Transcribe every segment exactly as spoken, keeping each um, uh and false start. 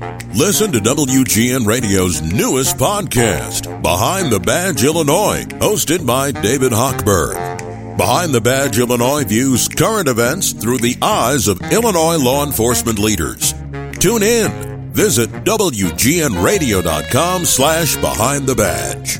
Listen to W G N Radio's newest podcast, Behind the Badge Illinois, hosted by David Hochberg. Behind the Badge Illinois views current events through the eyes of Illinois law enforcement leaders. Tune in. Visit W G N radio dot com slash behind the badge.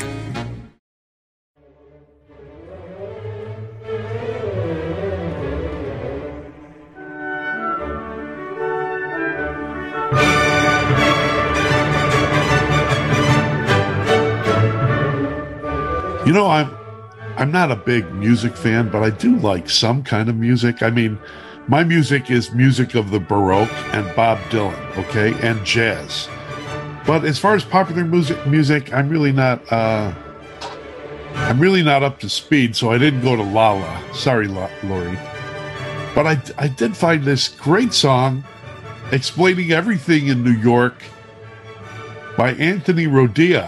You know, I'm I'm not a big music fan, but I do like some kind of music. I mean, my music is music of the Baroque and Bob Dylan, okay, and jazz. But as far as popular music, music, I'm really not. Uh, I'm really not up to speed, so I didn't go to Lala. Sorry, Lori. But I I did find this great song explaining everything in New York by Anthony Rodia.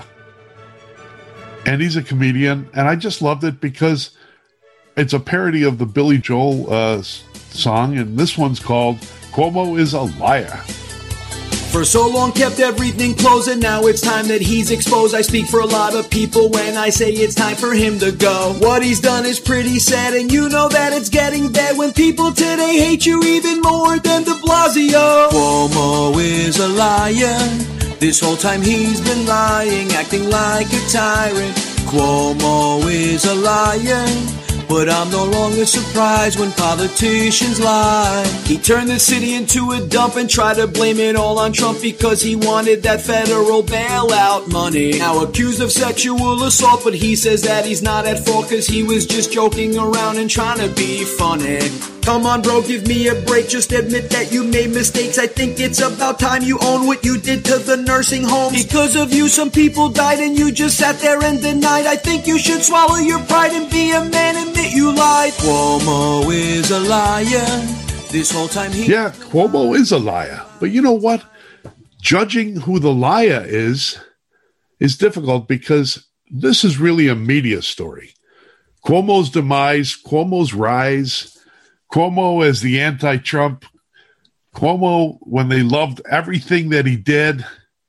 And he's a comedian, and I just loved it because it's a parody of the Billy Joel uh, song, and this one's called Cuomo is a Liar. For so long kept everything closed, and now it's time that he's exposed. I speak for a lot of people when I say it's time for him to go. What he's done is pretty sad, and you know that it's getting bad when people today hate you even more than de Blasio. Cuomo is a liar. This whole time he's been lying, acting like a tyrant. Cuomo is a liar, but I'm no longer surprised when politicians lie. He turned the city into a dump and tried to blame it all on Trump because he wanted that federal bailout money. Now accused of sexual assault, but he says that he's not at fault because he was just joking around and trying to be funny. Come on, bro, give me a break. Just admit that you made mistakes. I think it's about time you own what you did to the nursing homes. Because of you, some people died and you just sat there and denied. I think you should swallow your pride and be a man and admit you lied. Cuomo is a liar. This whole time he... Yeah, Cuomo is a liar. But you know what? Judging who the liar is is difficult because this is really a media story. Cuomo's demise, Cuomo's rise... Cuomo as the anti-Trump, Cuomo when they loved everything that he did,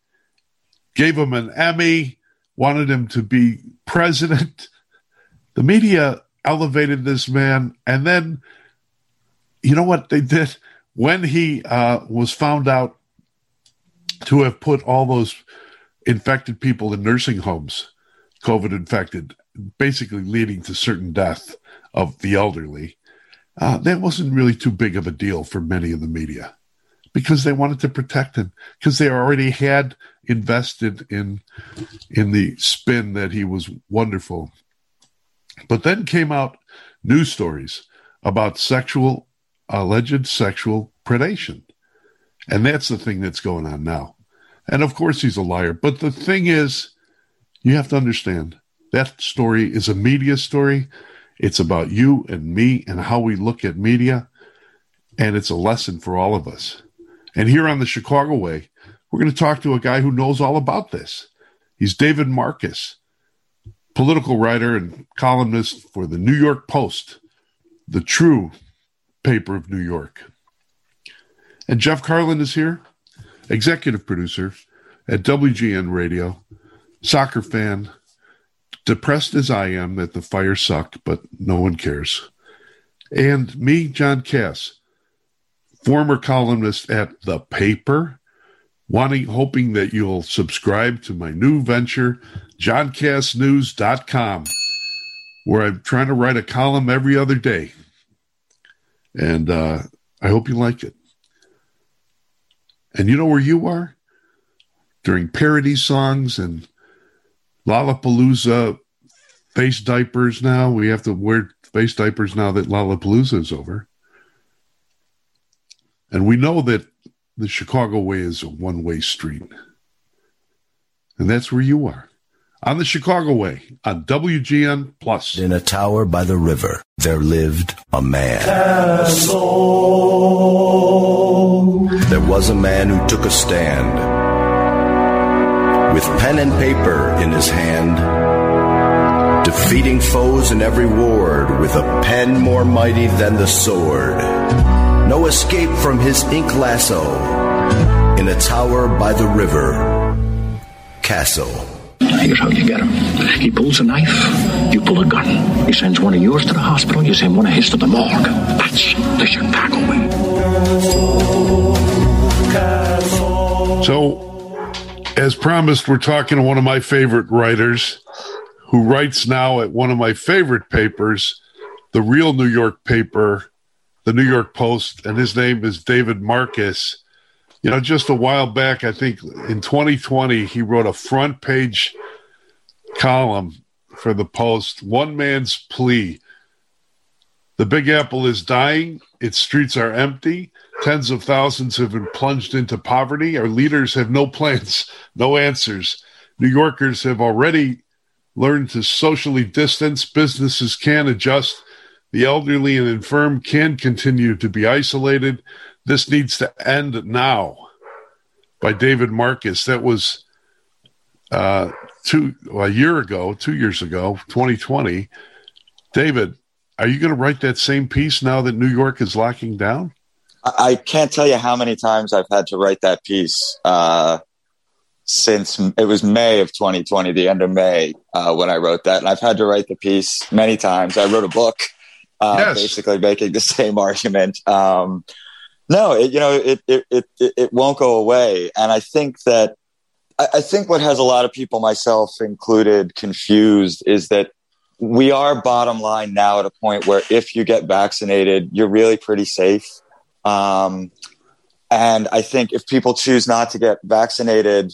gave him an Emmy, wanted him to be president. The media elevated this man, and then, you know what they did? When he uh, was found out to have put all those infected people in nursing homes, COVID infected, basically leading to certain death of the elderly, Uh, that wasn't really too big of a deal for many in the media because they wanted to protect him because they already had invested in in the spin that he was wonderful. But then came out news stories about sexual, alleged sexual predation. And that's the thing that's going on now. And of course he's a liar. But the thing is, you have to understand, that story is a media story. It's about you and me and how we look at media, and it's a lesson for all of us. And here on the Chicago Way, we're going to talk to a guy who knows all about this. He's David Marcus, political writer and columnist for the New York Post, the true paper of New York. And Jeff Carlin is here, executive producer at W G N Radio, soccer fan, depressed as I am that the Fire suck, but no one cares. And me, John Cass, former columnist at The Paper, wanting, hoping that you'll subscribe to my new venture, john cass news dot com, where I'm trying to write a column every other day. And uh, I hope you like it. And you know where you are? During parody songs and Lollapalooza face diapers now. We have to wear face diapers now that Lollapalooza is over. And we know that the Chicago Way is a one-way street. And that's where you are. On the Chicago Way, on W G N Plus. In a tower by the river, there lived a man. Castle. There was a man who took a stand. With pen and paper in his hand, defeating foes in every ward with a pen more mighty than the sword. No escape from his ink lasso. in a tower by the river, Castle. Here's how you get him. He pulls a knife, you pull a gun. He sends one of yours to the hospital, you send one of his to the morgue. That's the Chicago way. So, as promised, we're talking to one of my favorite writers who writes now at one of my favorite papers, the real New York paper, the New York Post, and his name is David Marcus. You know, just a while back, I think in twenty twenty, he wrote a front page column for the Post, One Man's Plea. The Big Apple is dying. Its streets are empty. Tens of thousands have been plunged into poverty. Our leaders have no plans, no answers. New Yorkers have already learned to socially distance. Businesses can adjust. The elderly and infirm can continue to be isolated. This needs to end now. By David Marcus. That was uh, two well, a year ago, two years ago, twenty twenty. David, are you going to write that same piece now that New York is locking down? I can't tell you how many times I've had to write that piece uh, since it was May of twenty twenty, the end of May, uh, when I wrote that. And I've had to write the piece many times. I wrote a book uh, yes. basically making the same argument. Um, no, it, you know, it, it, it, it won't go away. And I think that I, I think what has a lot of people, myself included, confused is that we are bottom line now at a point where if you get vaccinated, you're really pretty safe. Um, and I think if people choose not to get vaccinated,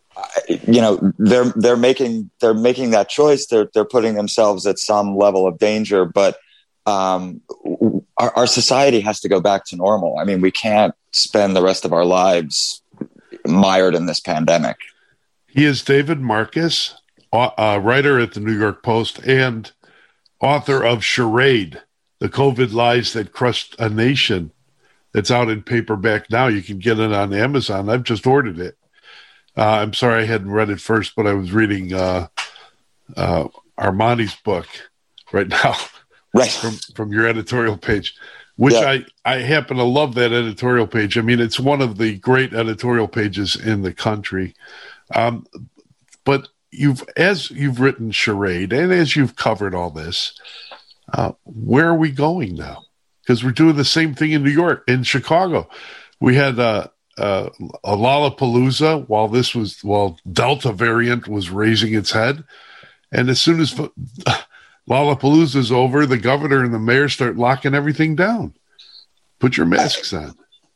you know, they're, they're making, they're making that choice. They're, they're putting themselves at some level of danger, but, um, our, our society has to go back to normal. I mean, we can't spend the rest of our lives mired in this pandemic. He is David Marcus, a writer at the New York Post and author of Charade, The COVID Lies That Crushed a Nation. It's out in paperback now. You can get it on Amazon. I've just ordered it. Uh, I'm sorry I hadn't read it first, but I was reading uh, uh, Armani's book right now, right from, from your editorial page, which yeah. I, I happen to love that editorial page. I mean, it's one of the great editorial pages in the country. Um, but you've as you've written Charade and as you've covered all this, uh, where are we going now? Because we're doing the same thing in New York, in Chicago. We had uh, uh, a Lollapalooza while this was while Delta variant was raising its head, and as soon as Lollapalooza is over, the governor and the mayor start locking everything down. Put your masks on.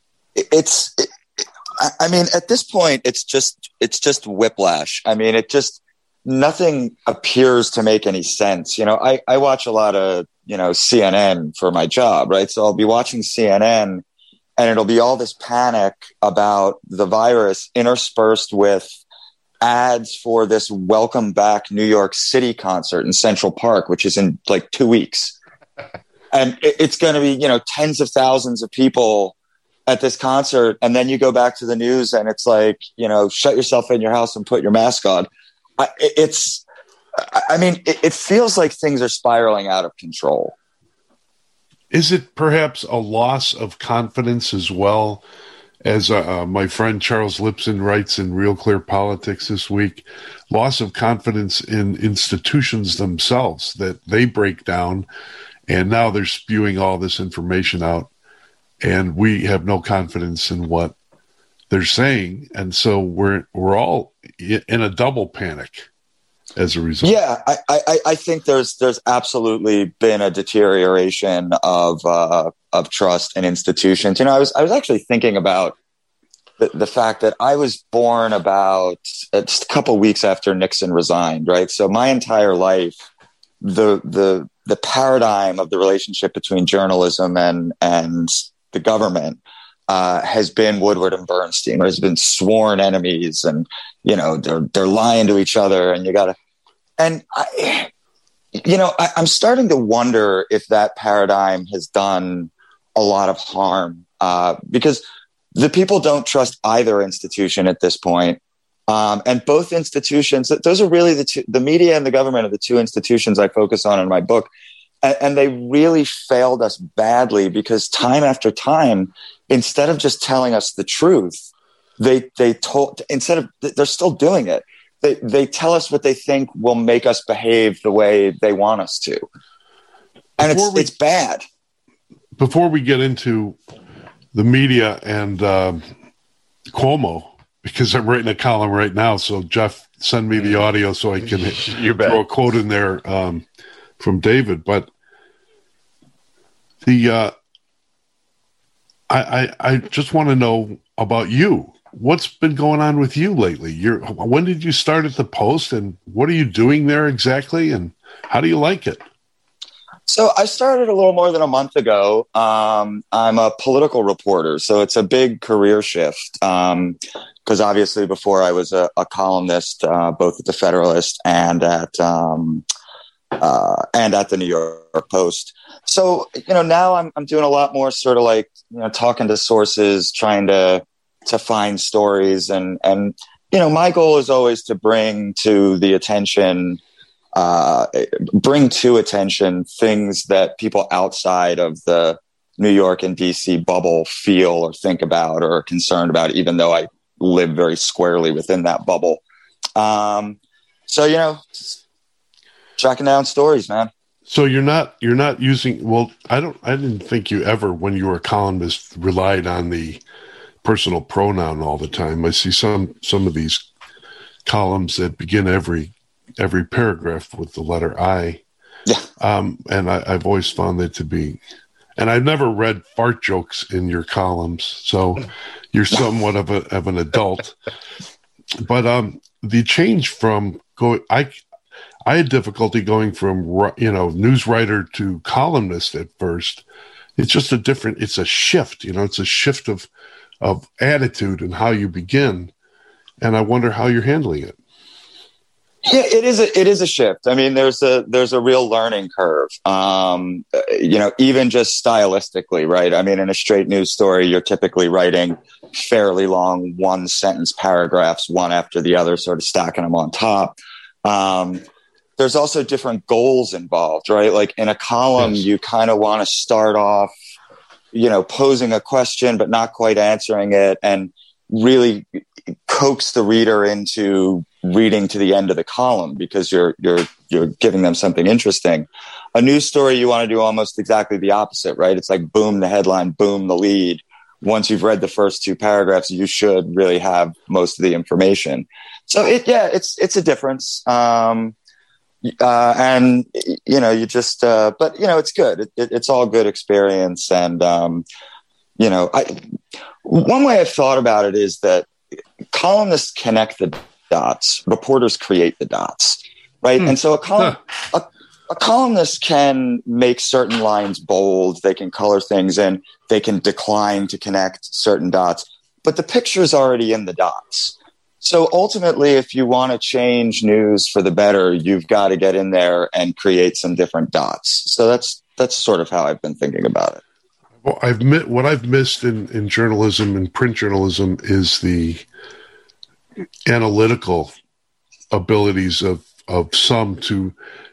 It's, it, I mean, at this point, it's just it's just whiplash. I mean, it just nothing appears to make any sense. You know, I, I watch a lot of you know, C N N for my job, right? So I'll be watching C N N and it'll be all this panic about the virus interspersed with ads for this Welcome Back New York City concert in Central Park, which is in like two weeks. And it, it's going to be, you know, tens of thousands of people at this concert. And then you go back to the news and it's like, you know, shut yourself in your house and put your mask on. I, it, it's, I mean, it, it feels like things are spiraling out of control. Is it perhaps a loss of confidence as well, as uh, my friend Charles Lipson writes in Real Clear Politics this week, loss of confidence in institutions themselves, that they break down and now they're spewing all this information out and we have no confidence in what they're saying. And so we're we're all in a double panic as a result. Yeah, I, I, I think there's there's absolutely been a deterioration of uh, of trust in institutions. You know, I was I was actually thinking about the, the fact that I was born about uh, just a couple of weeks after Nixon resigned, right? So my entire life, the the the paradigm of the relationship between journalism and and the government uh, has been Woodward and Bernstein. There's been sworn enemies, and you know they're they're lying to each other, and you got to. And, I, you know, I, I'm starting to wonder if that paradigm has done a lot of harm uh, because the people don't trust either institution at this point. Um, and both institutions, those are really the two, the media and the government are the two institutions I focus on in my book. And, and they really failed us badly because time after time, instead of just telling us the truth, they they told instead of they're still doing it. They they tell us what they think will make us behave the way they want us to, and Before it's we- it's bad. Before we get into the media and um, Cuomo, because I'm writing a column right now, so Jeff, send me the audio so I can You bet. throw a quote in there um, from David. But the uh, I, I I just want to know about you. What's been going on with you lately? You're when did you start at the Post, and what are you doing there exactly, and how do you like it? So I started a little more than a month ago. Um, I'm a political reporter, so it's a big career shift. Um, because obviously before I was a, a columnist, uh, both at the Federalist and at um, uh, and at the New York Post. So you know now I'm I'm doing a lot more sort of like you know talking to sources, trying to to find stories, and and you know my goal is always to bring to the attention. Uh, bring to attention things that people outside of the New York and D C bubble feel or think about or are concerned about, even though I live very squarely within that bubble. Um, so, you know, tracking down stories, man. So you're not you're not using well I don't I didn't think you ever when you were a columnist relied on the personal pronoun all the time. I see some some of these columns that begin every every paragraph with the letter I. Yeah. Um, and I, I've always found that to be, and I've never read fart jokes in your columns, so you're somewhat of a of an adult. But um, the change from go, I, I had difficulty going from you know news writer to columnist at first. It's just a different. It's a shift. You know, it's a shift of of attitude and how you begin. And I wonder how you're handling it. Yeah, it is a it is a shift. I mean, there's a there's a real learning curve. Um, you know, even just stylistically, right? I mean, in a straight news story, you're typically writing fairly long one sentence paragraphs, one after the other, sort of stacking them on top. Um, there's also different goals involved, right? Like in a column, Yes. you kind of want to start off, you know, posing a question but not quite answering it, and really coax the reader into reading to the end of the column because you're you're you're giving them something interesting. A news story, you want to do almost exactly the opposite, right? It's like boom the headline, boom the lead. Once you've read the first two paragraphs, you should really have most of the information. So it yeah, it's it's a difference. Um, uh, and you know, you just uh, but you know, it's good. It, it, it's all good experience, and um, you know, I one way I've thought about it is that columnists connect the dots, reporters create the dots, right? Hmm. And so a, column, a, a columnist can make certain lines bold, they can color things in, they can decline to connect certain dots, but the picture's already in the dots. So ultimately, if you want to change news for the better, you've got to get in there and create some different dots. So that's that's sort of how I've been thinking about it. Well, I've mit, what I've missed in, in journalism and print journalism is the analytical abilities of, of some to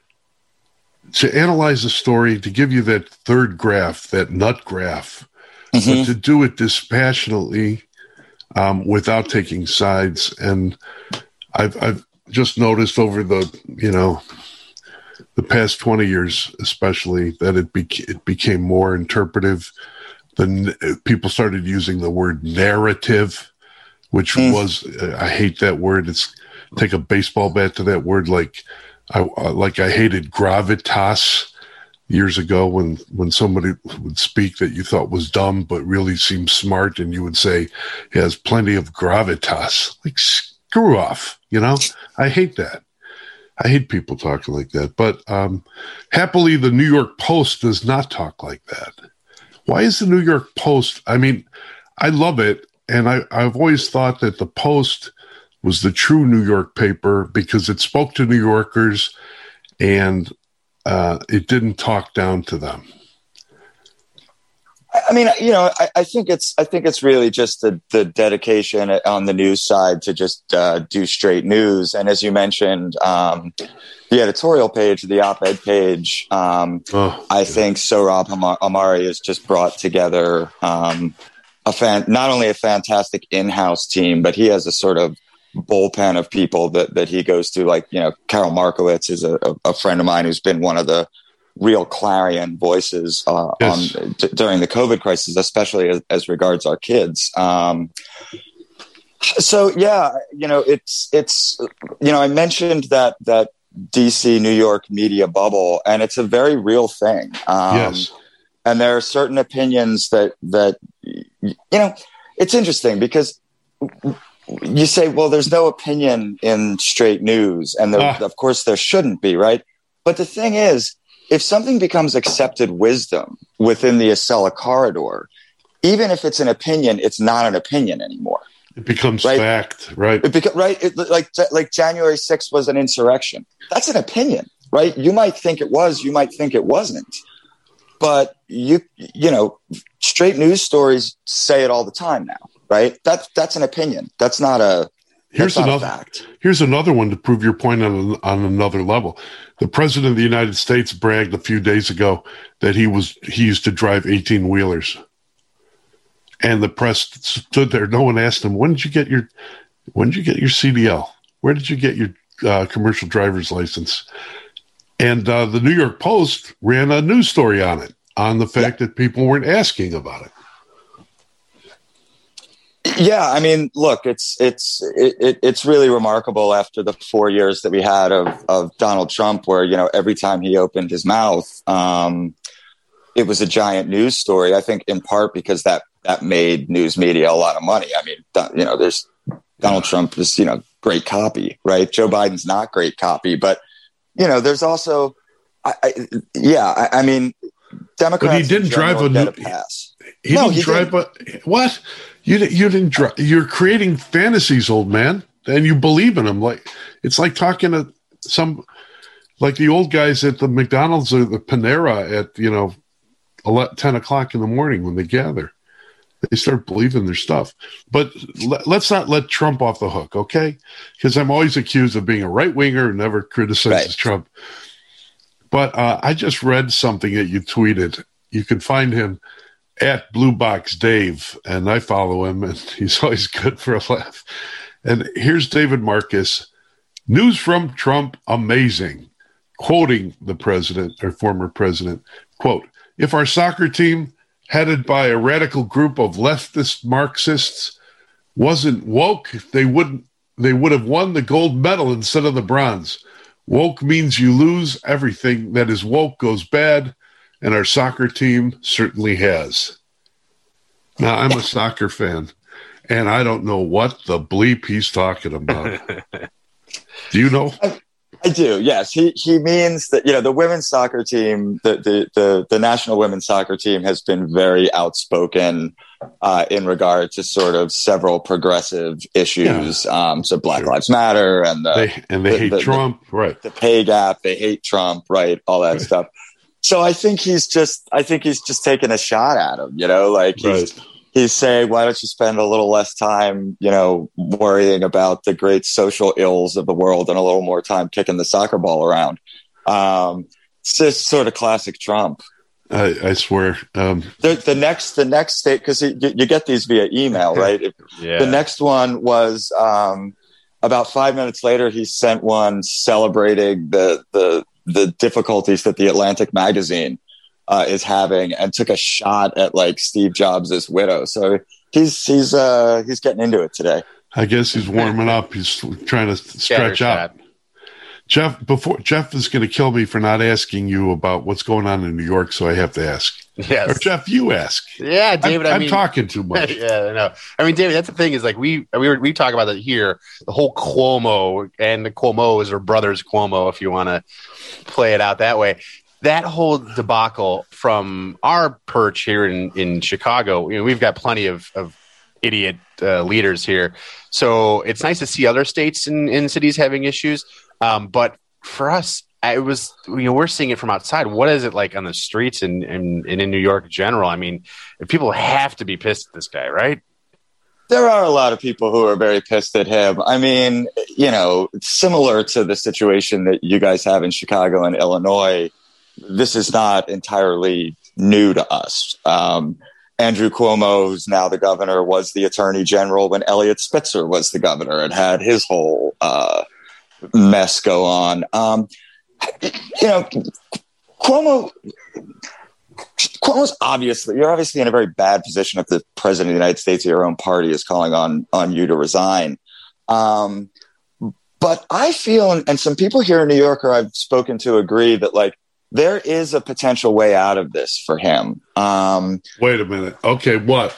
to analyze a story, to give you that third graph, that nut graph, mm-hmm. but to do it dispassionately um, without taking sides. And I've I've just noticed over the you know the past twenty years, especially, that it bec- it became more interpretive. Then people started using the word narrative, which mm. was, uh, I hate that word. It's take a baseball bat to that word. Like I, uh, like I hated gravitas years ago when, when somebody would speak that you thought was dumb, but really seemed smart. And you would say, he has plenty of gravitas. Like screw off, you know, I hate that. I hate people talking like that. But um, happily, the New York Post does not talk like that. Why is the New York Post? I mean, I love it. And I, I've always thought that the Post was the true New York paper because it spoke to New Yorkers and uh, it didn't talk down to them. I mean, you know, I, I think it's I think it's really just the, the dedication on the news side to just uh, do straight news. And as you mentioned, um, the editorial page, the op-ed page, um, oh, I yeah. think Sohrab Ahmari has just brought together um, a a fan, not only a fantastic in-house team, but he has a sort of bullpen of people that, that he goes to. Like, you know, Carol Markowitz is a, a friend of mine who's been one of the real clarion voices uh, yes. on d- during the COVID crisis, especially as, as regards our kids. Um, so yeah, you know, it's, it's, you know, I mentioned that, that D C, New York media bubble, and it's a very real thing. Um, yes. And there are certain opinions that, that, you know, it's interesting because you say, well, there's no opinion in straight news. And there, ah. of course there shouldn't be, right? But the thing is, if something becomes accepted wisdom within the Acela corridor, even if it's an opinion, it's not an opinion anymore. It becomes right? fact, right? It beca- right? It, like, like January sixth was an insurrection. That's an opinion, right? You might think it was, you might think it wasn't. But you, you know, straight news stories say it all the time now, right? That's that's an opinion. That's not a. Here's that's not another. A fact. Here's another one to prove your point on on another level. The president of the United States bragged a few days ago that he was he used to drive eighteen wheelers, and the press stood there. No one asked him, "When did you get your When did you get your C D L? Where did you get your uh, commercial driver's license?" And uh, the New York Post ran a news story on it, on the fact yeah. that people weren't asking about it. Yeah, I mean, look, it's it's it, it's really remarkable after the four years that we had of of Donald Trump, where, you know, every time he opened his mouth, um, it was a giant news story. I think in part because that that made news media a lot of money. I mean, you know, there's Donald Trump is, you know, great copy, right? Joe Biden's not great copy, but you know, there's also, I, I, yeah, I, I mean, Democrats. But he didn't drive a, get a pass. He no, didn't he drive didn't. a what? You you didn't drive. You're creating fantasies, old man, and you believe in them. Like it's like talking to some, like the old guys at the McDonald's or the Panera at you know, ten o'clock in the morning when they gather. They start believing their stuff. But let, let's not let Trump off the hook, okay? Because I'm always accused of being a right-winger and never criticizes right. Trump. But uh, I just read something that you tweeted. You can find him at Blue Box Dave, and I follow him, and he's always good for a laugh. And here's David Marcus. News from Trump, amazing. Quoting the president, or former president, quote, if our soccer team headed by a radical group of leftist Marxists wasn't woke, they wouldn't they would have won the gold medal instead of the bronze. Woke means you lose. Everything that is woke goes bad, and our soccer team certainly has. Now, I'm a soccer fan, and I don't know what the bleep he's talking about. Do you know? I do, yes. He he means that, you know, the women's soccer team, the the the, the national women's soccer team has been very outspoken uh, in regard to sort of several progressive issues. Yeah. Um, so Black sure. Lives Matter and the, they and they the, hate the, Trump, the, right? The pay gap, they hate Trump, right? All that right. stuff. So I think he's just I think he's just taking a shot at him, you know, like he's. Right. He's saying, why don't you spend a little less time, you know, worrying about the great social ills of the world and a little more time kicking the soccer ball around? Um, it's just sort of classic Trump. I, I swear. Um, the, the next, the next state, because you, you get these via email, right? yeah. The next one was um, about five minutes later. He sent one celebrating the the the difficulties that the Atlantic magazine Uh, is having, and took a shot at like Steve Jobs' widow. So he's he's uh, he's getting into it today. I guess he's warming up. He's trying to stretch out. Jeff, before Jeff is going to kill me for not asking you about what's going on in New York, so I have to ask. Yes, or Jeff, you ask. Yeah, David. I'm, I I'm mean, talking too much. Yeah, I know. I mean, David, that's the thing is like we we were, we talk about that here. The whole Cuomo and the Cuomo's or brothers Cuomo, if you want to play it out that way. That whole debacle from our perch here in, in Chicago, you know, we've got plenty of, of idiot uh, leaders here. So it's nice to see other states and, and cities having issues. Um, but for us, it was, you know, we're seeing it from outside. What is it like on the streets and, and, and in New York in general? I mean, people have to be pissed at this guy, right? There are a lot of people who are very pissed at him. I mean, you know, similar to the situation that you guys have in Chicago and Illinois, this is not entirely new to us. Um, Andrew Cuomo, who's now the governor, was the attorney general when Eliot Spitzer was the governor and had his whole uh, mess go on. Um, you know, Cuomo, Cuomo's obviously, you're obviously in a very bad position if the president of the United States or your own party is calling on, on you to resign. Um, but I feel, and, and some people here in New York or I've spoken to agree that like, there is a potential way out of this for him. Um, Wait a minute. Okay, what?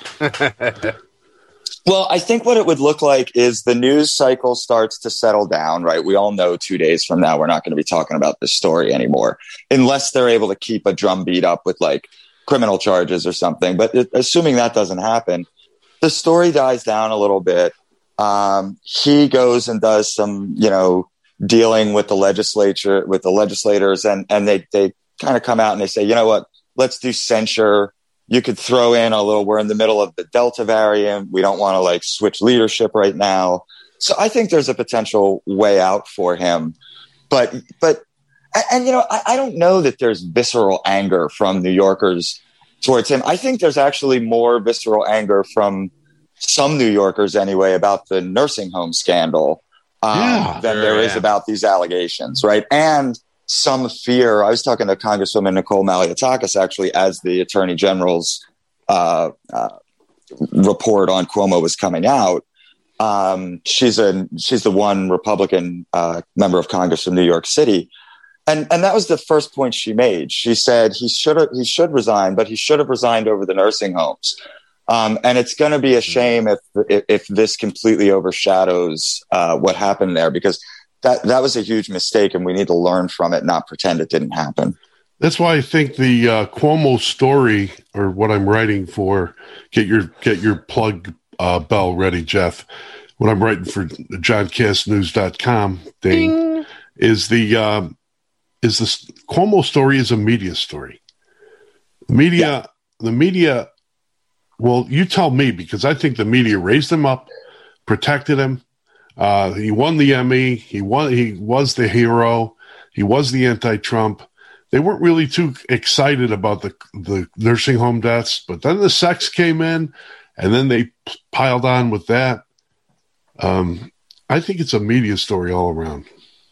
Well, I think what it would look like is the news cycle starts to settle down, right? We all know two days from now, we're not going to be talking about this story anymore, unless they're able to keep a drumbeat up with like criminal charges or something. But it, assuming that doesn't happen, the story dies down a little bit. Um, he goes and does some, you know, dealing with the legislature, with the legislators, and, and they, they kind of come out and they say, you know what, let's do censure. You could throw in a little, we're in the middle of the Delta variant. We don't want to like switch leadership right now. So I think there's a potential way out for him. But, but, and, and you know, I, I don't know that there's visceral anger from New Yorkers towards him. I think there's actually more visceral anger from some New Yorkers anyway about the nursing home scandal. Um, yeah, than sure, there is yeah. about these allegations, right? And some fear. I was talking to Congresswoman Nicole Maliotakis actually as the Attorney General's uh, uh, report on Cuomo was coming out. Um, she's a she's the one Republican uh, member of Congress from New York City, and and that was the first point she made. She said he should he should resign, but he should have resigned over the nursing homes. Um, and it's going to be a shame if, if if this completely overshadows uh, what happened there, because that that was a huge mistake, and we need to learn from it, not pretend it didn't happen. That's why I think the uh, Cuomo story, or what I'm writing for, get your get your plug uh, bell ready, Jeff. What I'm writing for john cast news dot com thing Ding. is the uh, is this Cuomo story is a media story. The media, yeah. the media. Well, you tell me, because I think the media raised him up, protected him. Uh, he won the Emmy. He won. He was the hero. He was the anti-Trump. They weren't really too excited about the the nursing home deaths, but then the sex came in, and then they piled on with that. Um, I think it's a media story all around.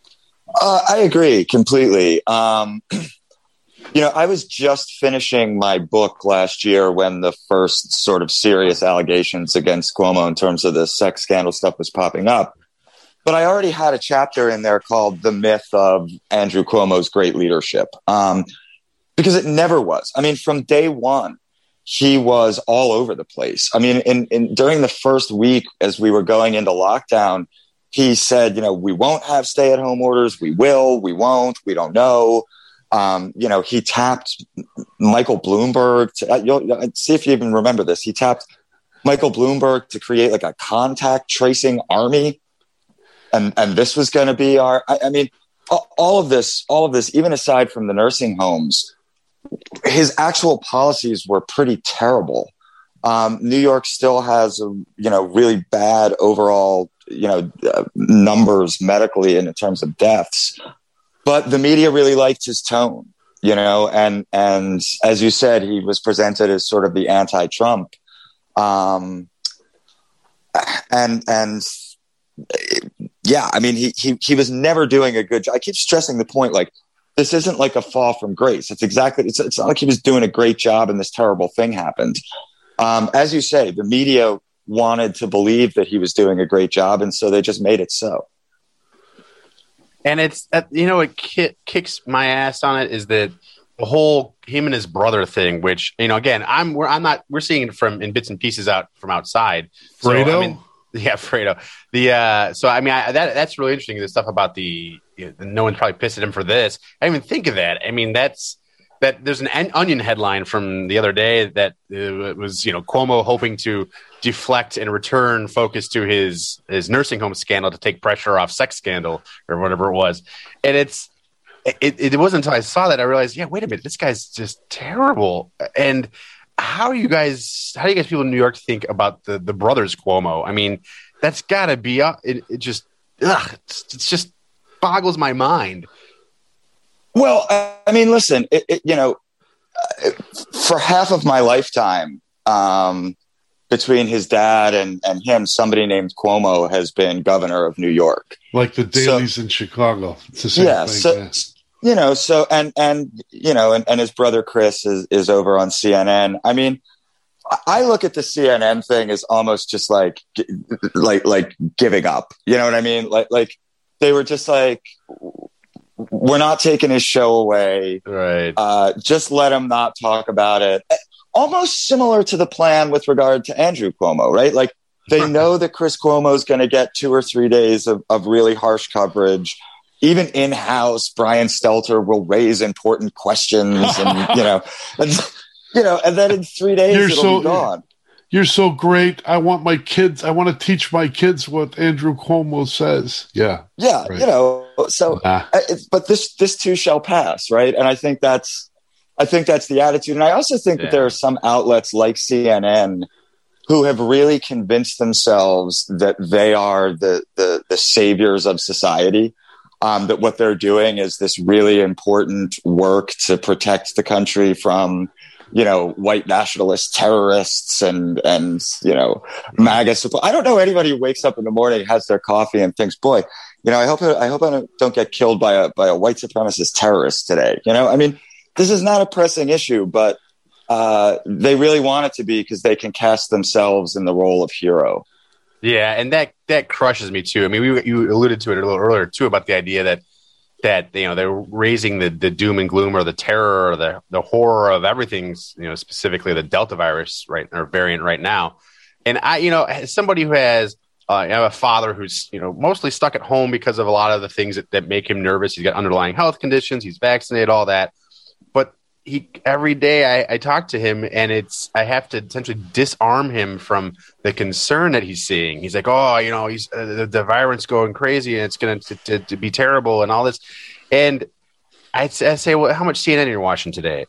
Uh, I agree completely. Um, You know, I was just finishing my book last year when the first sort of serious allegations against Cuomo in terms of the sex scandal stuff was popping up. But I already had a chapter in there called The Myth of Andrew Cuomo's Great Leadership, um, because it never was. I mean, from day one, he was all over the place. I mean, in, in during the first week as we were going into lockdown, he said, you know, we won't have stay-at-home orders. We will. We won't. We don't know. Um, you know, he tapped Michael Bloomberg to, uh, you'll, you'll see if you even remember this. He tapped Michael Bloomberg to create like a contact tracing army. And, and this was going to be our, I, I mean, all of this, all of this, even aside from the nursing homes, his actual policies were pretty terrible. Um, New York still has, a, you know, really bad overall, you know, uh, numbers medically and in terms of deaths. But the media really liked his tone, you know, and and as you said, he was presented as sort of the anti-Trump, um, and and yeah, I mean, he he he was never doing a good job. I keep stressing the point, like this isn't like a fall from grace. It's exactly it's it's not like he was doing a great job and this terrible thing happened. Um, as you say, the media wanted to believe that he was doing a great job, and so they just made it so. And it's, you know, what ki- kicks my ass on it is that the whole him and his brother thing, which, you know, again, I'm, we're, I'm not, we're seeing it from in bits and pieces out from outside. Fredo? So, I mean, yeah, Fredo. The, uh, so, I mean, I, that, that's really interesting. The stuff about the, you know, no one's probably pissed at him for this. I didn't even think of that. I mean, that's, that there's an Onion headline from the other day that uh, was, you know, Cuomo hoping to deflect and return focus to his his nursing home scandal to take pressure off sex scandal or whatever it was. And it's it, it wasn't until I saw that I realized, yeah, wait a minute, this guy's just terrible. And how are you guys, how do you guys people in New York think about the, the brothers Cuomo? I mean, that's got to be, uh, it, it just, ugh, it's, it's just boggles my mind. Well, I mean, listen, it, it, you know, for half of my lifetime, um, between his dad and, and him, somebody named Cuomo has been governor of New York. Like the dailies so, in Chicago. It's the same yeah, thing. So, yeah. You know, so, and, and, you know, and, and his brother Chris is, is over on C N N. I mean, I look at the C N N thing as almost just like, like, like giving up. You know what I mean? Like, like they were just like, we're not taking his show away. Right. Uh, just let him not talk about it. Almost similar to the plan with regard to Andrew Cuomo, right? Like they know that Chris Cuomo is going to get two or three days of, of really harsh coverage. Even in-house, Brian Stelter will raise important questions, and you know, and, you know, and then in three days You're it'll so, be gone. You're so great. I want my kids. I want to teach my kids what Andrew Cuomo says. Yeah, yeah, right. You know. So, nah. it's, but this this too shall pass, right? And I think that's, I think that's the attitude. And I also think yeah. that there are some outlets like C N N who have really convinced themselves that they are the the, the saviors of society. Um, that what they're doing is this really important work to protect the country from, you know, white nationalist terrorists and, and, you know, MAGA support. I don't know anybody who wakes up in the morning, has their coffee and thinks, boy, you know, I hope, I hope I don't get killed by a, by a white supremacist terrorist today. You know, I mean, this is not a pressing issue, but, uh, they really want it to be because they can cast themselves in the role of hero. Yeah, and that that crushes me too. I mean, we, you alluded to it a little earlier too about the idea that that you know they're raising the, the doom and gloom or the terror or the the horror of everything. You know, specifically the Delta virus right or variant right now. And I, you know, as somebody who has, uh, I have a father who's you know mostly stuck at home because of a lot of the things that, that make him nervous. He's got underlying health conditions. He's vaccinated, all that, but. He every day I, I talk to him and it's I have to essentially disarm him from the concern that he's seeing. He's like, oh, you know, he's uh, the, the virus going crazy and it's going to to be terrible and all this. And I, I say, well, how much C N N are you watching today?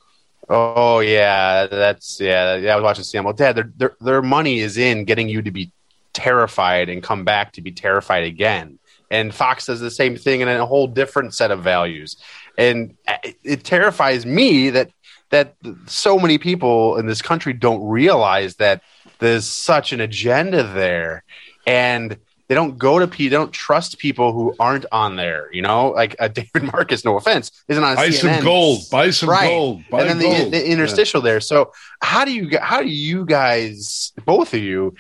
Oh yeah, that's yeah, yeah. I was watching C N N. Well, Dad, their their their money is in getting you to be terrified and come back to be terrified again. And Fox does the same thing in a whole different set of values. And it, it terrifies me that that so many people in this country don't realize that there's such an agenda there, and they don't go to people, they don't trust people who aren't on there. You know, like uh, David Marcus, no offense, isn't on buy C N N. Some gold, buy some right. gold, buy and then gold. The, the interstitial yeah. there. So how do you how do you guys, both of you,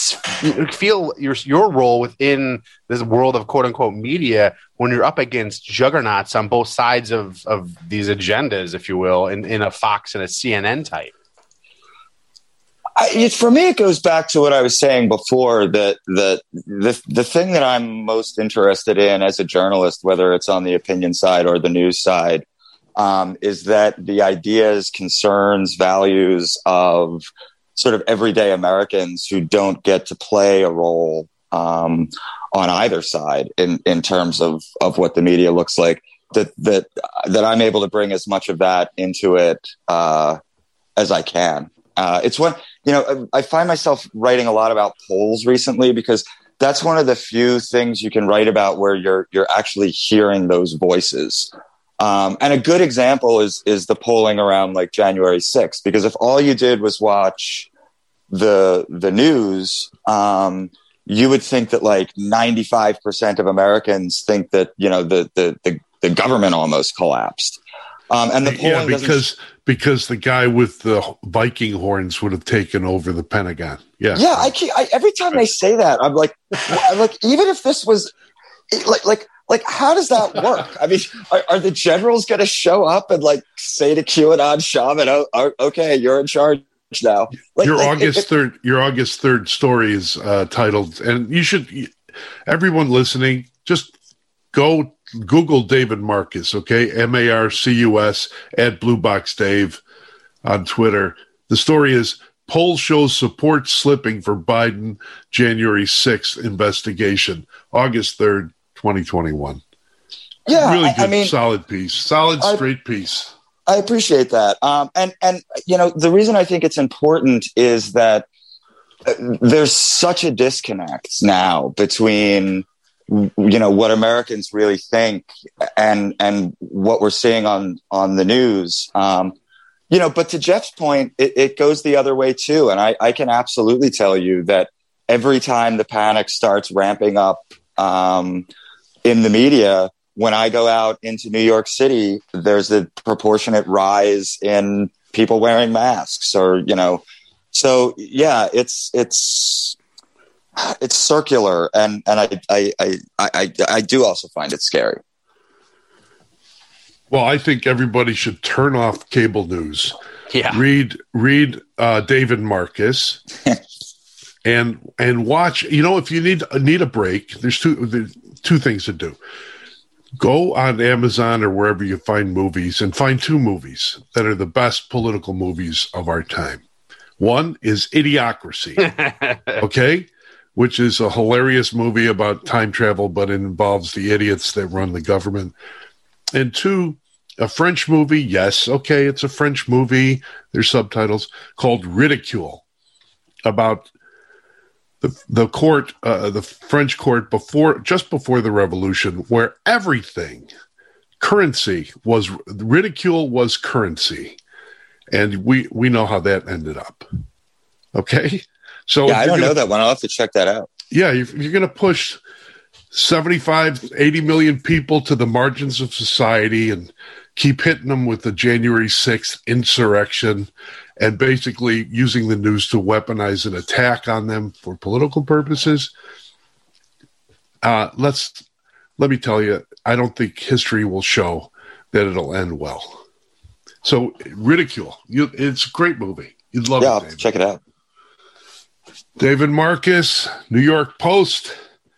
feel your your role within this world of quote unquote media when you're up against juggernauts on both sides of, of these agendas, if you will, in, in a Fox and a C N N type? I, it, for me, it goes back to what I was saying before, that, that the, the thing that I'm most interested in as a journalist, whether it's on the opinion side or the news side, um, is that the ideas, concerns, values of sort of everyday Americans who don't get to play a role um, on either side in, in terms of, of what the media looks like, that, that, that I'm able to bring as much of that into it uh, as I can. Uh, it's one, you know, I find myself writing a lot about polls recently because that's one of the few things you can write about where you're, you're actually hearing those voices. Um, and a good example is, is the polling around like January sixth, because if all you did was watch the, the news, um, you would think that like ninety-five percent of Americans think that, you know, the, the, the, the government almost collapsed. Um, and the polling yeah, because because the guy with the Viking horns would have taken over the Pentagon. Yeah, yeah. I, keep, I every time they say that, I'm like, I'm like, even if this was like, like, like, how does that work? I mean, are, are the generals going to show up and like say to QAnon shaman, "Oh, oh okay, you're in charge now"? Like, your like, August third, your August third story is uh, titled, and you should, everyone listening, just go. Google David Marcus, okay? M A R C U S at Blue Box Dave on Twitter. The story is poll shows support slipping for Biden January sixth investigation, August third, twenty twenty-one. Yeah, really good, I mean, solid piece, solid I, straight piece. I appreciate that. Um, and, and, you know, the reason I think it's important is that there's such a disconnect now between you know, what Americans really think and, and what we're seeing on, on the news. Um, You know, but to Jeff's point, it, it goes the other way too. And I, I can absolutely tell you that every time the panic starts ramping up um, in the media, when I go out into New York City, there's a proportionate rise in people wearing masks, or, you know, so yeah, it's, it's, it's circular. And, and I, I, I, I, I do also find it scary. Well, I think everybody should turn off cable news. Yeah. Read, read uh, David Marcus and, and watch, you know, if you need, need a break, there's two, there's two things to do. Go on Amazon or wherever you find movies and find two movies that are the best political movies of our time. One is Idiocracy, okay, which is a hilarious movie about time travel, but it involves the idiots that run the government. And two, a French movie, yes, okay, it's a French movie, there's subtitles, called Ridicule, about The, the court, uh, the French court, before just before the revolution, where everything, currency was ridicule was currency, and we we know how that ended up. Okay, so yeah, I don't gonna, know that one. I'll have to check that out. Yeah, you're, you're going to push seventy-five, eighty million people to the margins of society and keep hitting them with the January sixth insurrection, and basically using the news to weaponize an attack on them for political purposes. Uh, let's let me tell you, I don't think history will show that it'll end well. So, Ridicule, you, it's a great movie. You'd love yeah, it. I'll check it out. David Marcus, New York Post,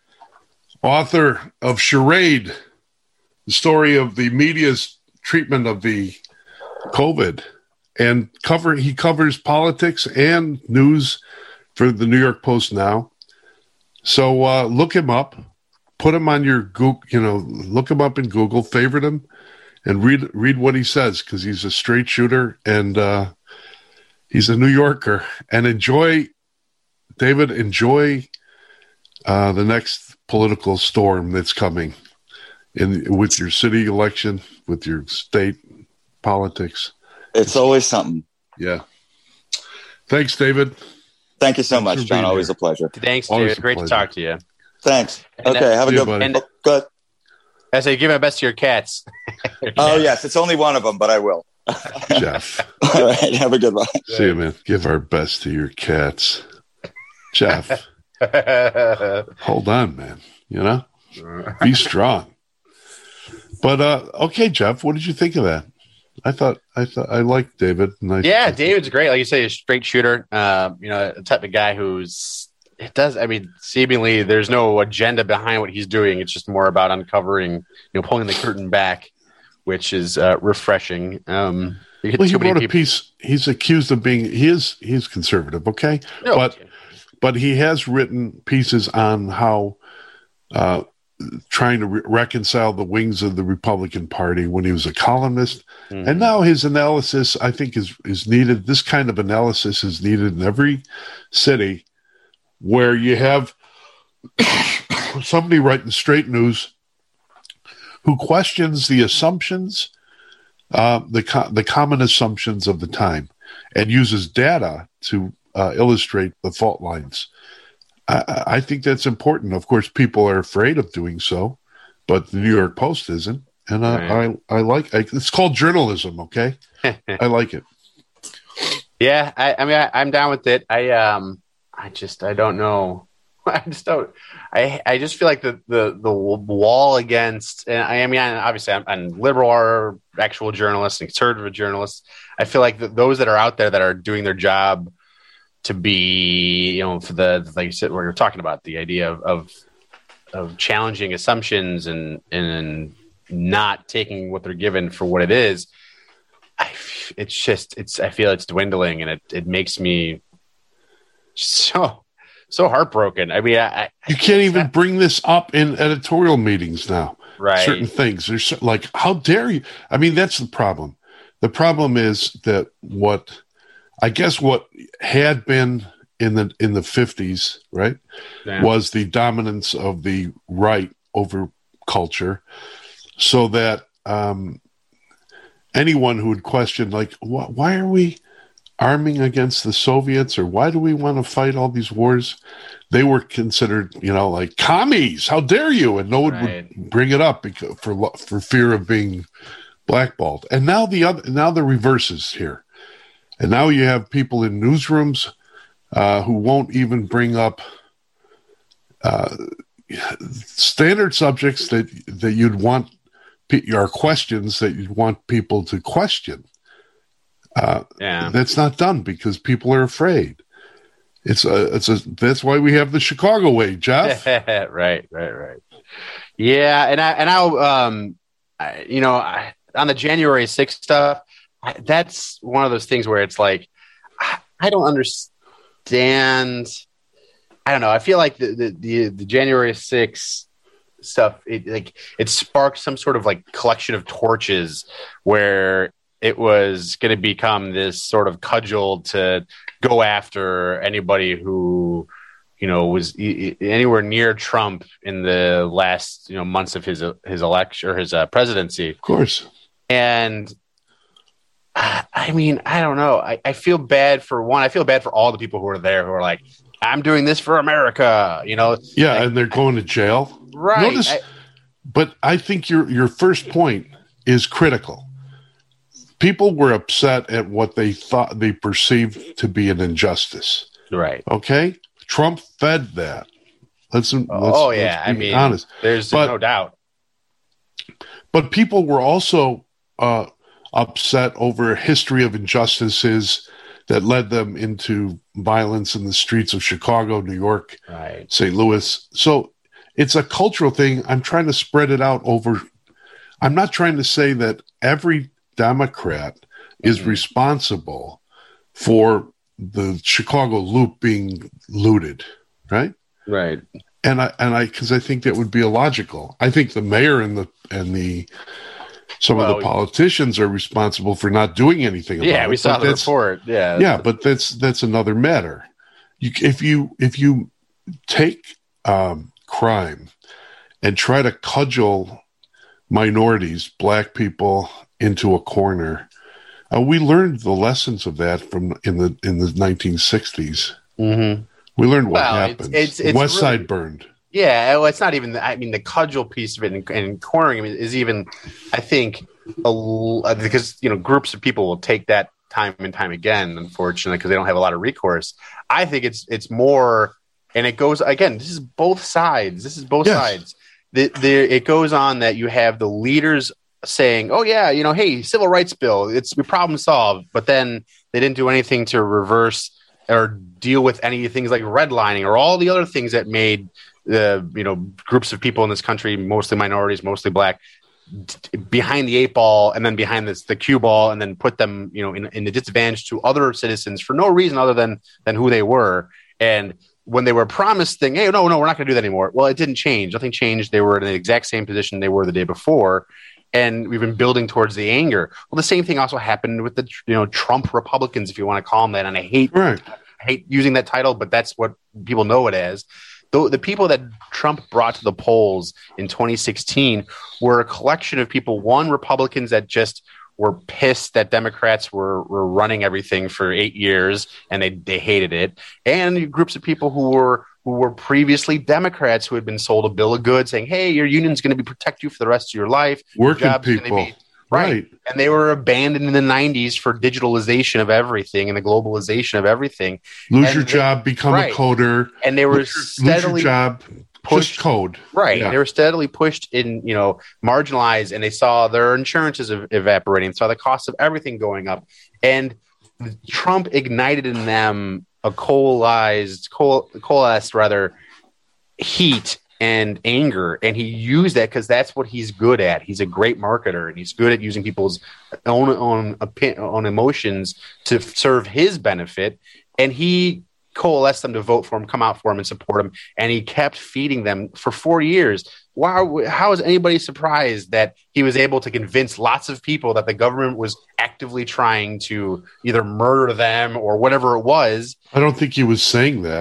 author of Charade, the story of the media's treatment of the COVID. And cover he covers politics and news for the New York Post now. So uh, look him up, put him on your Google, you know, look him up in Google, favorite him, and read read what he says, because he's a straight shooter and uh, he's a New Yorker. And enjoy, David, enjoy uh, the next political storm that's coming in with your city election, with your state politics. It's always something. Yeah. Thanks, David. Thank you so Thanks much, John. Always here. a pleasure. Thanks, Always dude. Great pleasure. to talk to you. Thanks. And Okay, have a See you, good buddy. one. Oh, good. I say, give my best to your cats. Oh, yes. It's only one of them, but I will. Jeff. All right. Have a good one. See you, man. Give our best to your cats. Jeff, hold on, man. You know? Be strong. But, uh, okay, Jeff, what did you think of that? I thought I thought I liked David. And I, Yeah, I, David's great. Like you say, a straight shooter. Um, you know, a type of guy who's it does. I mean, seemingly there's no agenda behind what he's doing. It's just more about uncovering, you know, pulling the curtain back, which is uh, refreshing. Um, you get well, he too many wrote a people- piece. He's accused of being he is he's conservative, okay, No, but but he has written pieces on how uh, trying to re- reconcile the wings of the Republican Party when he was a columnist. Mm-hmm. And now his analysis, I think, is, is needed. This kind of analysis is needed in every city where you have somebody writing straight news who questions the assumptions, uh, the, co- the common assumptions of the time, and uses data to uh, illustrate the fault lines. I, I think that's important. Of course, people are afraid of doing so, but the New York Post isn't. And uh, right. I, I like I, it's called journalism. Okay, I like it. Yeah, I, I mean, I, I'm down with it. I um, I just I don't know. I just don't. I I just feel like the the the wall against. And I, I mean, obviously, I'm, I'm liberal or actual journalists and conservative journalists. I feel like the, those that are out there that are doing their job to be, you know, for the like you said, where you're talking about the idea of of, of challenging assumptions and and not taking what they're given for what it is. I, it's just it's I feel it's dwindling, and it it makes me so so heartbroken. I mean, I, you can't even bring this up in editorial meetings now. Right, certain things. There's like, how dare you? I mean, that's the problem. The problem is that what. I guess what had been in the in the fifties, right, yeah. was the dominance of the right over culture, so that um, anyone who would question, like, wh- why are we arming against the Soviets, or why do we want to fight all these wars? They were considered, you know, like commies. How dare you? And no one right. would bring it up because, for for fear of being blackballed. And now the other, now the reverse is here, and now you have people in newsrooms uh, who won't even bring up uh, standard subjects that that you'd want, or questions that you'd want people to question. Uh, yeah, that's not done because people are afraid. It's a, it's a. That's why we have the Chicago way, Jeff. right, right, right. Yeah, and I and I, um, I, you know, I, on the January sixth stuff, I, that's one of those things where it's like, I, I don't understand. I don't know. I feel like the the the, the January sixth stuff, it like it sparked some sort of like collection of torches where it was going to become this sort of cudgel to go after anybody who, you know, was e- anywhere near Trump in the last, you know, months of his his election or his uh, presidency. Of course. And I mean, I don't know. I, I feel bad for one. I feel bad for all the people who are there who are like, I'm doing this for America, you know? Yeah, like, and they're going to jail. Right. Notice, I, but I think your your first point is critical. People were upset at what they thought they perceived to be an injustice. Right. Okay? Trump fed that. Let's, let's oh, yeah. Let's I be mean, honest. There's but, no doubt. But people were also uh, upset over a history of injustices that led them into violence in the streets of Chicago, New York, right. Saint Louis. So it's a cultural thing. I'm trying to spread it out over. I'm not trying to say that every Democrat is mm-hmm. responsible for the Chicago loop being looted, right? Right. And I and I because I think that would be illogical. I think the mayor and the and the some well, of the politicians are responsible for not doing anything about it. Yeah, we saw the report. Yeah, yeah, but that's that's another matter. You, if you if you take um, crime and try to cudgel minorities, black people, into a corner, uh, we learned the lessons of that from in the in the nineteen sixties. Mm-hmm. We learned what well, happened. It's, it's, it's West really, Side burned. Yeah, well, it's not even. I mean, the cudgel piece of it and, and cornering is even, I think, a, because you know groups of people will take that time and time again, unfortunately, because they don't have a lot of recourse. I think it's it's more, and it goes again. This is both sides. This is both yes. sides. The, the, it goes on that you have the leaders saying, "Oh yeah, you know, hey, civil rights bill, it's problem solved," but then they didn't do anything to reverse or deal with any things like redlining or all the other things that made the you know groups of people in this country, mostly minorities, mostly black, d- behind the eight ball, and then behind this, the cue ball, and then put them you know in, in the disadvantage to other citizens for no reason other than than who they were. And when they were promised thing, hey, no, no, we're not going to do that anymore. Well, it didn't change. Nothing changed. They were in the exact same position they were the day before. And we've been building towards the anger. Well, the same thing also happened with the you know Trump Republicans, if you want to call them that. And I hate right. I hate using that title, but that's what people know it as. The, the people that Trump brought to the polls in twenty sixteen were a collection of people. One, Republicans that just were pissed that Democrats were, were running everything for eight years and they they hated it, and groups of people who were. who were previously Democrats who had been sold a bill of goods saying, hey, your union's going to be protect you for the rest of your life. Working your people. Be, right. right. And they were abandoned in the nineties for digitalization of everything and the globalization of everything. Lose and your they, job, become right. a coder. And they were lose your, steadily lose your job, pushed. Just code. Right. Yeah. They were steadily pushed in, you know, marginalized, and they saw their insurances ev- evaporating, saw the cost of everything going up. And Trump ignited in them a coalesced, coal, coalesced rather, heat and anger, and he used that because that's what he's good at. He's a great marketer, and he's good at using people's own own own emotions to serve his benefit. And he coalesced them to vote for him, come out for him, and support him. And he kept feeding them for four years. Wow, how is anybody surprised that he was able to convince lots of people that the government was actively trying to either murder them or whatever it was? I don't think he was saying that.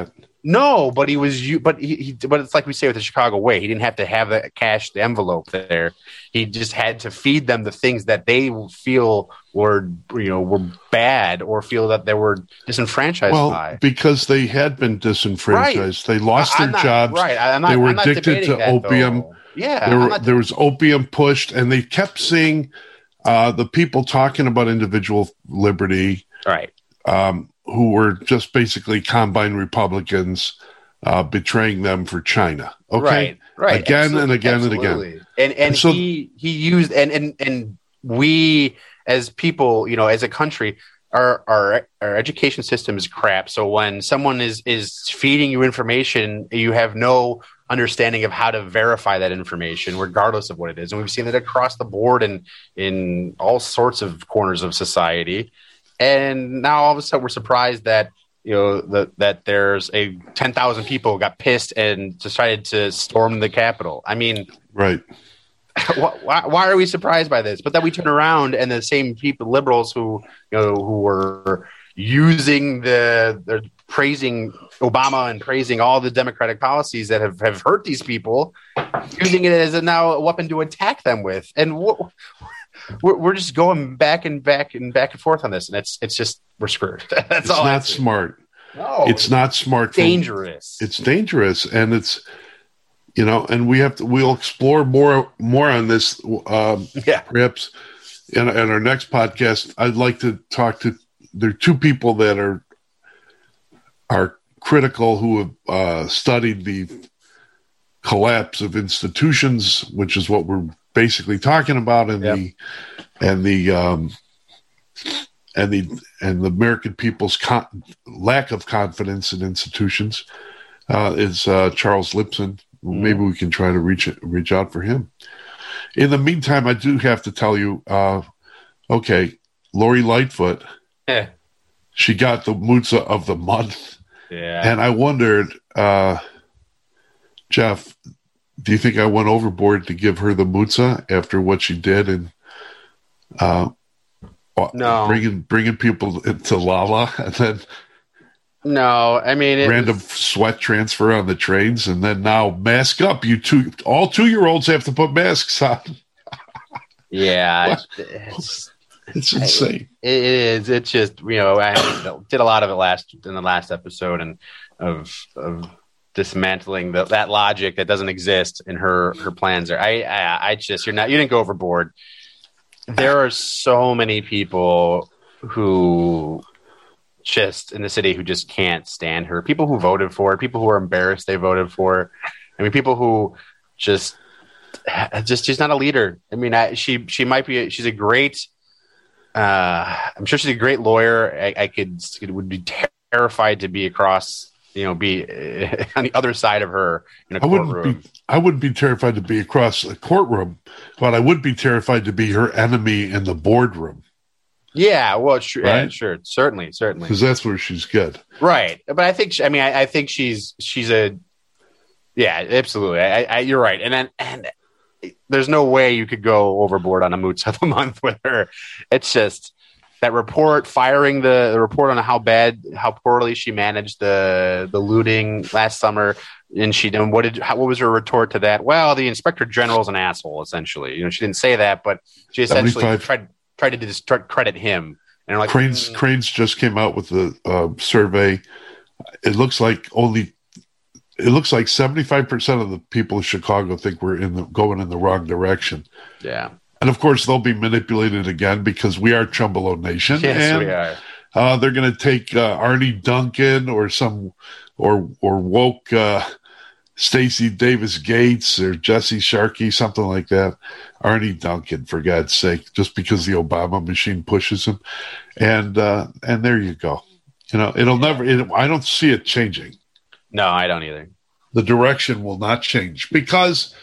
No, but he was you. But he, he, but it's like we say with the Chicago way. He didn't have to have the cash, the envelope there. He just had to feed them the things that they feel were, you know, were bad or feel that they were disenfranchised well, by. Because they had been disenfranchised. Right. They lost I, their not, jobs. Right. I'm not, they were I'm not addicted to that, opium. Though. Yeah. There, were, not, there was opium pushed, and they kept seeing uh, the people talking about individual liberty. Right. Um, who were just basically combine Republicans uh, betraying them for China. Okay, right, right, again absolutely, and again absolutely. and again. And and, and so, he he used and and and we as people, you know, as a country, our our our education system is crap. So when someone is is feeding you information, you have no understanding of how to verify that information, regardless of what it is. And we've seen that across the board and in all sorts of corners of society. And now all of a sudden we're surprised that, you know, the, that there's a ten thousand people got pissed and decided to storm the Capitol. I mean, right. why, why are we surprised by this? But then we turn around and the same people, liberals who, you know, who were using the, they're praising Obama and praising all the Democratic policies that have, have hurt these people, using it as a now a weapon to attack them with. And what, We're, we're just going back and back and back and forth on this, and it's it's just we're screwed. That's it's all. Not smart. No, it's not smart. It's dangerous. For, it's dangerous, and it's you know, and we have to. We'll explore more more on this. Um, yeah, perhaps in, in our next podcast. I'd like to talk to. There are two people that are are critical who have uh, studied the collapse of institutions, which is what we're basically talking about, and yep. the and the um, and the and the American people's con- lack of confidence in institutions uh, is uh, Charles Lipson. Mm. Maybe we can try to reach it, reach out for him. In the meantime, I do have to tell you, uh, okay, Lori Lightfoot, yeah. she got the Mutza of the month, yeah, and I wondered, uh, Jeff. Do you think I went overboard to give her the Mutza after what she did and uh, no. bringing bringing people to Lala and then no, I mean it random was... sweat transfer on the trains and then now mask up? You two, all two year olds have to put masks on. Yeah, it's, it's insane. It, it is. It's just you know I did a lot of it last in the last episode and of of. dismantling the, that logic that doesn't exist in her her plans. There, I, I I just you're not you didn't go overboard. There are so many people who just in the city who just can't stand her. People who voted for her. People who are embarrassed they voted for her. I mean, people who just just she's not a leader. I mean, I, she she might be. She's a great. Uh, I'm sure she's a great lawyer. I, I could it would be terrified to be across. You know, be uh, on the other side of her in a I courtroom. wouldn't be, I wouldn't be terrified to be across a courtroom, but I would be terrified to be her enemy in the boardroom. Yeah, well, sure, right? yeah, sure, certainly, certainly, because that's where she's good, right? But I think, she, I mean, I, I think she's she's a, yeah, absolutely. I, I, you're right, and then and there's no way you could go overboard on a Moots of the month with her. It's just. That report, firing the, the report on how bad, how poorly she managed the the looting last summer, and she done what did how, what was her retort to that? Well, the inspector general's an asshole, essentially. You know, she didn't say that, but she essentially seventy-five tried tried to dis- tried credit him. And like Cranes mm. Cranes just came out with a uh, survey. It looks like only it looks like seventy-five percent of the people in Chicago think we're in the, going in the wrong direction. Yeah. And of course, they'll be manipulated again because we are Chumbalo Nation. Yes, and, we are. Uh, they're going to take uh, Arnie Duncan or some or or woke uh, Stacey Davis Gates or Jesse Sharkey, something like that. Arnie Duncan, for God's sake, just because the Obama machine pushes him, and uh, and there you go. You know, it'll never. It, I don't see it changing. No, I don't either. The direction will not change because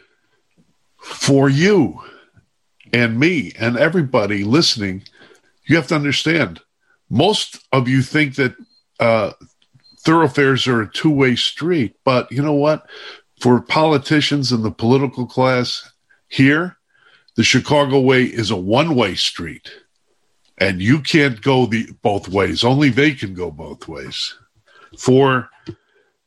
for you. And me and everybody listening, you have to understand, most of you think that uh, thoroughfares are a two-way street. But you know what? For politicians in the political class here, the Chicago way is a one-way street. And you can't go the both ways. Only they can go both ways. For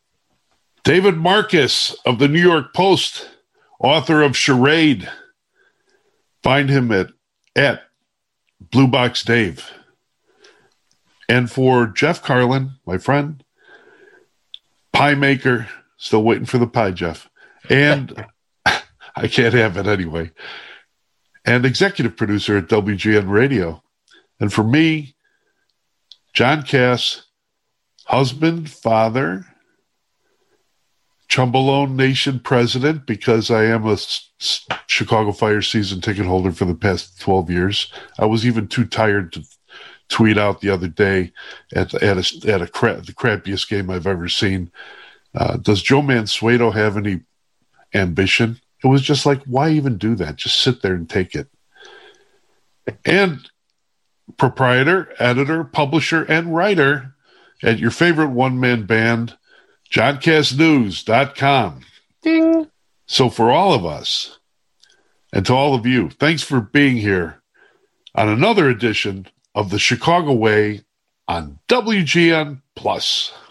David Marcus of the New York Post, author of Charade. Find him at, at Blue Box Dave. And for Jeff Carlin, my friend, pie maker, still waiting for the pie, Jeff. And I can't have it anyway. And executive producer at W G N Radio. And for me, John Cass, husband, father, Chumbalone Nation president, because I am a Chicago Fire season ticket holder for the past twelve years. I was even too tired to tweet out the other day at at a, at a cra- the crappiest game I've ever seen. Uh, does Joe Mansueto have any ambition? It was just like, why even do that? Just sit there and take it. And proprietor, editor, publisher, and writer at your favorite one-man band, john cass news dot com. Ding. So for all of us, and to all of you, thanks for being here on another edition of the Chicago Way on W G N Plus.